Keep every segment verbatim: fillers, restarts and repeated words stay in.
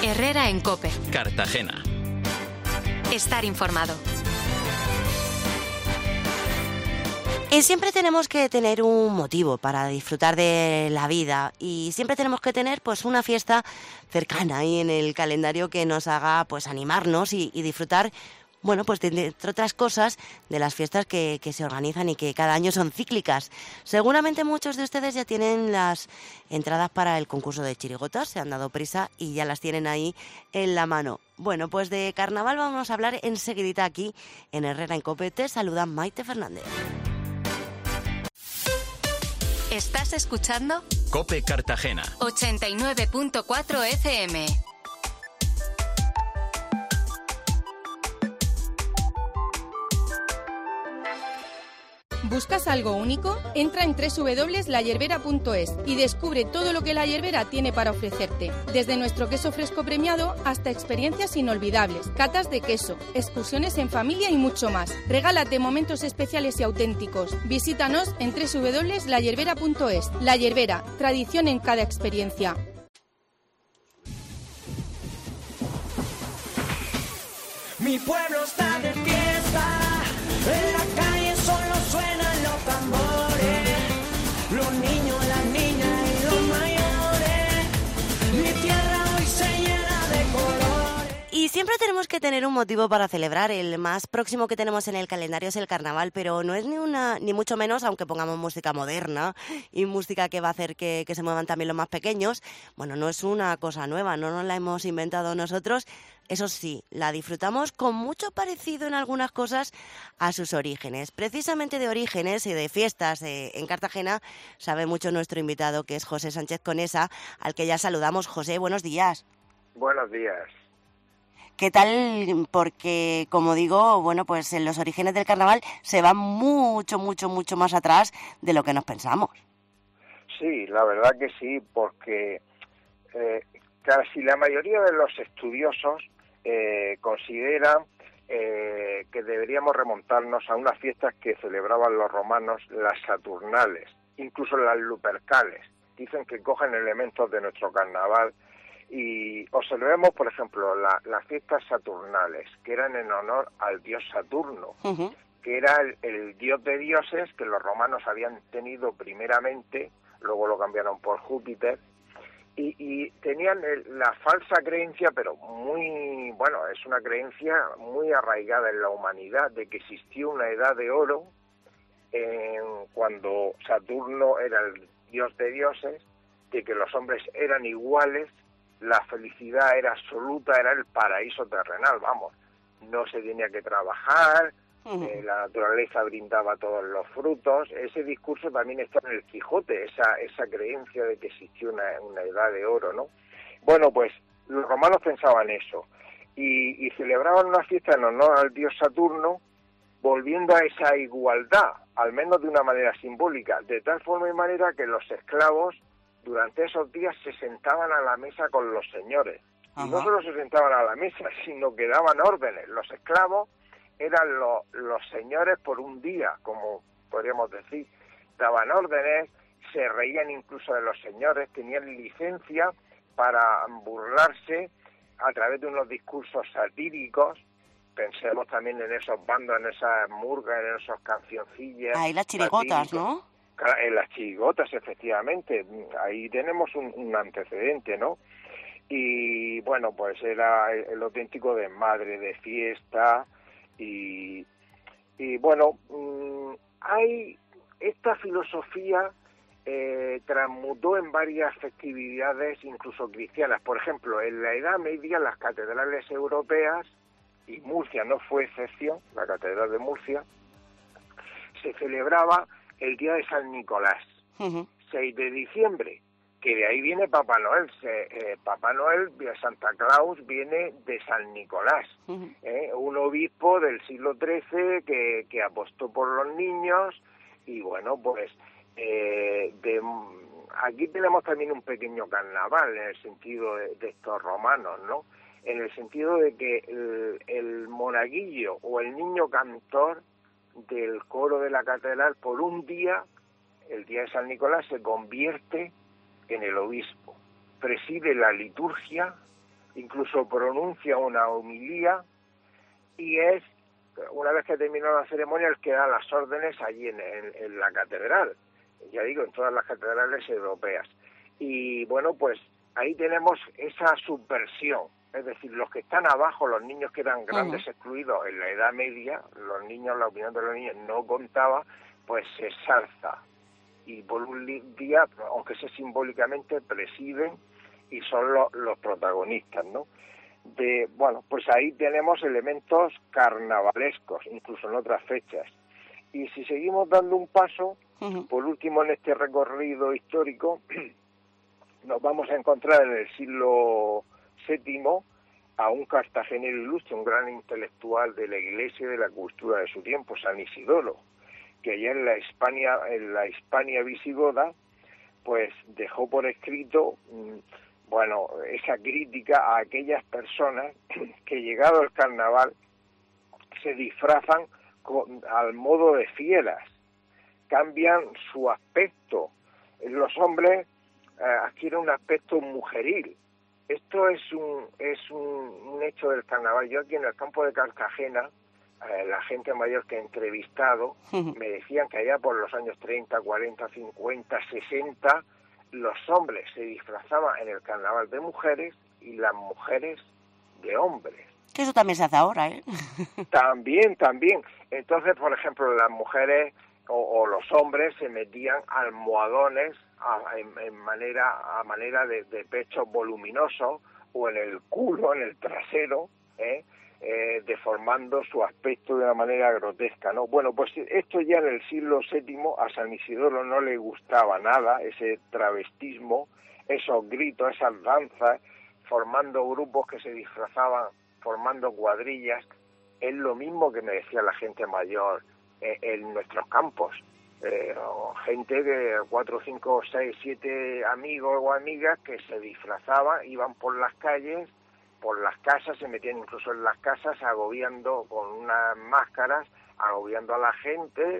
Herrera en COPE. Cartagena. Estar informado. Y siempre tenemos que tener un motivo para disfrutar de la vida y siempre tenemos que tener pues una fiesta cercana ahí en el calendario que nos haga pues animarnos y, y disfrutar, bueno, pues de, de, entre otras cosas, de las fiestas que, que se organizan y que cada año son cíclicas. Seguramente muchos de ustedes ya tienen las entradas para el concurso de chirigotas, se han dado prisa y ya las tienen ahí en la mano. Bueno, pues de carnaval vamos a hablar enseguidita aquí en Herrera en COPE. Te saluda Maite Fernández. ¿Estás escuchando? COPE Cartagena. ochenta y nueve punto cuatro F M. ¿Buscas algo único? Entra en doble u doble u doble u punto la yerbera punto es y descubre todo lo que La Yerbera tiene para ofrecerte. Desde nuestro queso fresco premiado hasta experiencias inolvidables, catas de queso, excursiones en familia y mucho más. Regálate momentos especiales y auténticos. Visítanos en doble u doble u doble u punto la yerbera punto es. La Yerbera, tradición en cada experiencia. Mi pueblo está de fiesta, en la calle solo suenan los tambores, los niños, las niñas y los mayores, mi tierra hoy se llena de colores. Y siempre tenemos que tener un motivo para celebrar. El más próximo que tenemos en el calendario es el carnaval, pero no es ni una ni mucho menos, aunque pongamos música moderna y música que va a hacer que, que se muevan también los más pequeños. Bueno, no es una cosa nueva, no nos la hemos inventado nosotros. Eso sí, la disfrutamos con mucho parecido en algunas cosas a sus orígenes. Precisamente de orígenes y de fiestas eh, en Cartagena sabe mucho nuestro invitado, que es José Sánchez Conesa, al que ya saludamos. José, buenos días. Buenos días. ¿Qué tal? Porque, como digo, bueno, pues en los orígenes del carnaval se van mucho, mucho, mucho más atrás de lo que nos pensamos. Sí, la verdad que sí, porque eh, casi la mayoría de los estudiosos eh, consideran eh, que deberíamos remontarnos a unas fiestas que celebraban los romanos, las Saturnales, incluso las Lupercales. Dicen que cogen elementos de nuestro carnaval. Y observemos, por ejemplo, la, las fiestas saturnales, que eran en honor al dios Saturno, uh-huh. que era el, el dios de dioses que los romanos habían tenido primeramente, luego lo cambiaron por Júpiter, y, y tenían el, la falsa creencia, pero muy, bueno, es una creencia muy arraigada en la humanidad, de que existió una edad de oro en, cuando Saturno era el dios de dioses, de que los hombres eran iguales, la felicidad era absoluta, era el paraíso terrenal, vamos, no se tenía que trabajar, uh-huh. eh, la naturaleza brindaba todos los frutos. Ese discurso también está en el Quijote, esa esa creencia de que existió una, una edad de oro, ¿no? Bueno, pues los romanos pensaban eso, y, y celebraban una fiesta en honor al dios Saturno, volviendo a esa igualdad, al menos de una manera simbólica, de tal forma y manera que los esclavos durante esos días se sentaban a la mesa con los señores. Ajá. Y no solo se sentaban a la mesa, sino que daban órdenes. Los esclavos eran lo, los señores por un día, como podríamos decir. Daban órdenes, se reían incluso de los señores, tenían licencia para burlarse a través de unos discursos satíricos. Pensemos también en esos bandos, en esas murgas, en esos cancioncillas. Ah, y las chirigotas, ¿no? En las chirigotas, efectivamente, ahí tenemos un, un antecedente, ¿no? Y bueno, pues era el, el auténtico desmadre de fiesta y, y bueno, mmm, hay esta filosofía eh, transmutó en varias festividades, incluso cristianas. Por ejemplo, en la Edad Media las catedrales europeas, y Murcia no fue excepción, la catedral de Murcia, se celebraba el día de San Nicolás, uh-huh. seis de diciembre, que de ahí viene Papá Noel. Se, eh, Papá Noel, Santa Claus, viene de San Nicolás, uh-huh. eh, un obispo del siglo trece que, que apostó por los niños, y bueno, pues eh, de, aquí tenemos también un pequeño carnaval en el sentido de, de estos romanos, ¿no? En el sentido de que el, el monaguillo o el niño cantor del coro de la catedral, por un día, el día de San Nicolás, se convierte en el obispo, preside la liturgia, incluso pronuncia una homilía y es, una vez que terminó la ceremonia, el que da las órdenes allí en, en, en la catedral, ya digo, en todas las catedrales europeas. Y bueno, pues ahí tenemos esa subversión, es decir, los que están abajo, los niños que eran grandes uh-huh. excluidos en la Edad Media, los niños, la opinión de los niños no contaba, pues se exalta. Y por un día, aunque sea simbólicamente, presiden y son los, los protagonistas, ¿no? De, bueno, pues ahí tenemos elementos carnavalescos, incluso en otras fechas. Y si seguimos dando un paso, uh-huh. por último en este recorrido histórico, nos vamos a encontrar en el siglo séptimo a un cartagenero ilustre, un gran intelectual de la Iglesia y de la cultura de su tiempo, San Isidoro, que allá en la Hispania, en la Hispania visigoda, pues dejó por escrito, bueno, esa crítica a aquellas personas que llegado el carnaval se disfrazan con, al modo de fieras, cambian su aspecto. Los hombres eh, adquieren un aspecto mujeril. Esto es un es un, un hecho del carnaval. Yo aquí en el campo de Cartagena, eh, la gente mayor que he entrevistado me decían que allá por los años treinta, cuarenta, cincuenta, sesenta, los hombres se disfrazaban en el carnaval de mujeres y las mujeres de hombres. Que eso también se hace ahora, ¿eh? También, también. Entonces, por ejemplo, las mujeres o, o los hombres se metían almohadones a, en, en manera a manera de, de pechos voluminosos o en el culo, en el trasero, ¿eh? Eh, deformando su aspecto de una manera grotesca, ¿no? Bueno, pues esto ya en el siglo séptimo a San Isidoro no le gustaba nada, ese travestismo, esos gritos, esas danzas, formando grupos que se disfrazaban, formando cuadrillas. Es lo mismo que me decía la gente mayor eh, en nuestros campos. Eh, gente de cuatro, cinco, seis, siete amigos o amigas que se disfrazaban, iban por las calles, por las casas, se metían incluso en las casas agobiando con unas máscaras, agobiando a la gente,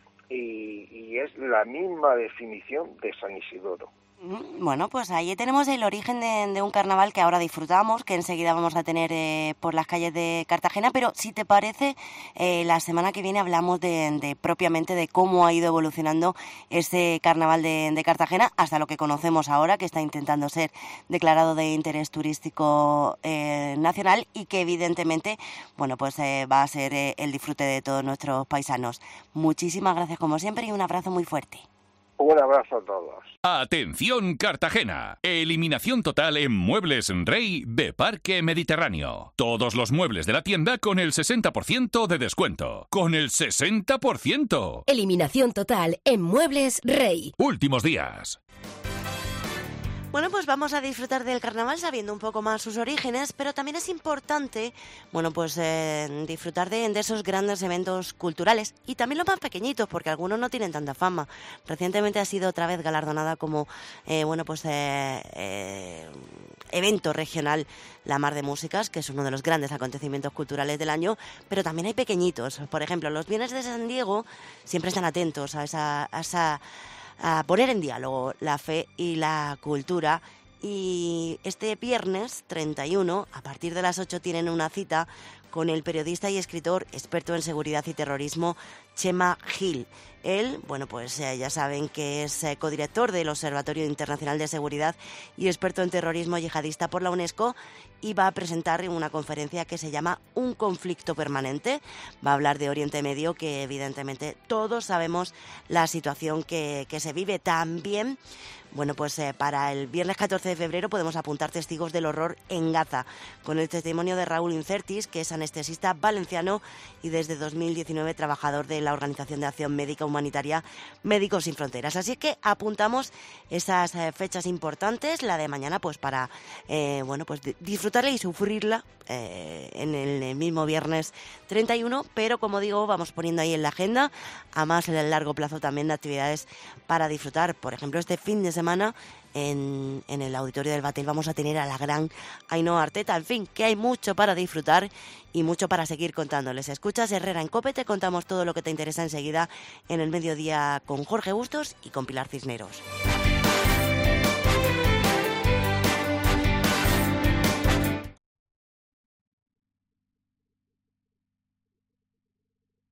y, y es la misma definición de San Isidoro. Bueno, pues ahí tenemos el origen de, de un carnaval que ahora disfrutamos, que enseguida vamos a tener eh, por las calles de Cartagena, pero si te parece, eh, la semana que viene hablamos de, de propiamente de cómo ha ido evolucionando ese carnaval de, de Cartagena hasta lo que conocemos ahora, que está intentando ser declarado de interés turístico eh, nacional y que evidentemente, bueno, pues eh, va a ser eh, el disfrute de todos nuestros paisanos. Muchísimas gracias como siempre y un abrazo muy fuerte. Un abrazo a todos. Atención Cartagena. Eliminación total en Muebles Rey de Parque Mediterráneo. Todos los muebles de la tienda con el sesenta por ciento de descuento. ¡Con el sesenta por ciento! Eliminación total en Muebles Rey. Últimos días. Bueno, pues vamos a disfrutar del carnaval sabiendo un poco más sus orígenes, pero también es importante, bueno, pues eh, disfrutar de, de esos grandes eventos culturales y también los más pequeñitos, porque algunos no tienen tanta fama. Recientemente ha sido otra vez galardonada como, eh, bueno, pues eh, eh, evento regional La Mar de Músicas, que es uno de los grandes acontecimientos culturales del año, pero también hay pequeñitos. Por ejemplo, los Viernes de San Diego siempre están atentos a esa... A esa a poner en diálogo la fe y la cultura, y este viernes treinta y uno a partir de las ocho tienen una cita con el periodista y escritor experto en seguridad y terrorismo Chema Gil. Él, bueno, pues eh, ya saben que es eh, codirector del Observatorio Internacional de Seguridad y experto en terrorismo yihadista por la UNESCO, y va a presentar una conferencia que se llama Un conflicto permanente. Va a hablar de Oriente Medio, que evidentemente todos sabemos la situación que, que se vive. También, bueno, pues eh, para el viernes catorce de febrero podemos apuntar testigos del horror en Gaza, con el testimonio de Raúl Incertis, que es anestesista valenciano y desde dos mil diecinueve trabajador de la Organización de Acción Médica Humanitaria Médicos Sin Fronteras. Así que apuntamos esas eh, fechas importantes, la de mañana, pues para eh, bueno, pues disfrutarla y sufrirla eh, en el mismo viernes treinta y uno, pero como digo, vamos poniendo ahí en la agenda a más a largo plazo también de actividades para disfrutar. Por ejemplo, este fin de semana en, en el Auditorio del Batel vamos a tener a la gran Ainhoa Arteta. En fin, que hay mucho para disfrutar y mucho para seguir contándoles. Escuchas Herrera en COPE, te contamos todo lo que te interesa enseguida en el mediodía con Jorge Bustos y con Pilar Cisneros.